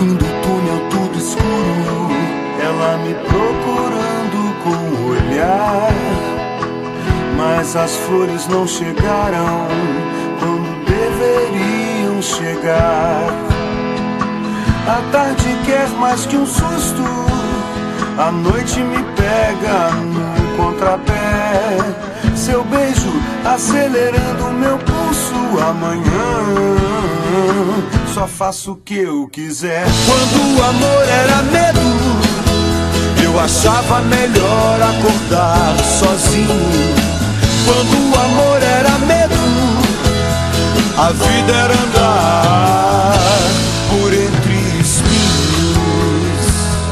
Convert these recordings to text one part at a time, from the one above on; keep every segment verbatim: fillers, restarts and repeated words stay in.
fim do túnel tudo escuro, ela me procurando com o olhar. Mas as flores não chegaram quando deveriam chegar. A tarde quer mais que um susto, a noite me pega no contrapé. Seu beijo acelerando meu pulso. Amanhã só faço o que eu quiser. Quando o amor era medo, eu achava melhor acordar sozinho. Quando o amor era medo, a vida era andar por entre espinhos.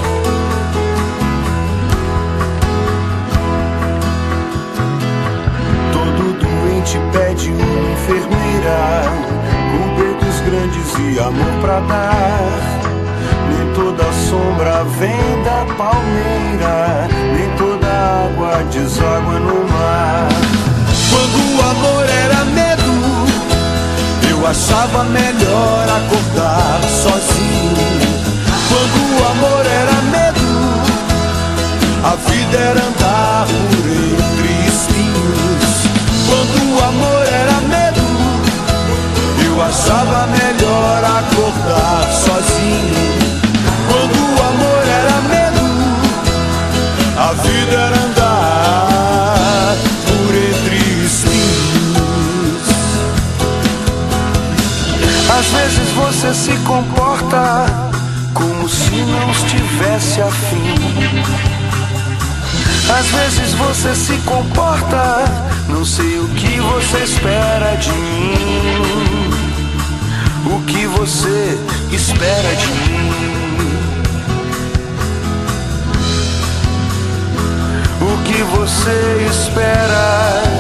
Todo doente pede uma enfermeira com peitos grandes e amor pra dar. Nem toda sombra vem da palmeira, nem toda água deságua no mar. Quando o amor era medo, eu achava melhor acordar sozinho. Quando o amor era medo, a vida era andar por entre espinhos. Quando o amor era medo, eu achava melhor acordar sozinho. Quando o amor era medo, a vida era andar por entre espinhos. Às vezes você se comporta como se não estivesse afim. Às vezes você se comporta, não sei o que você espera de mim. O que você espera de mim? O que você espera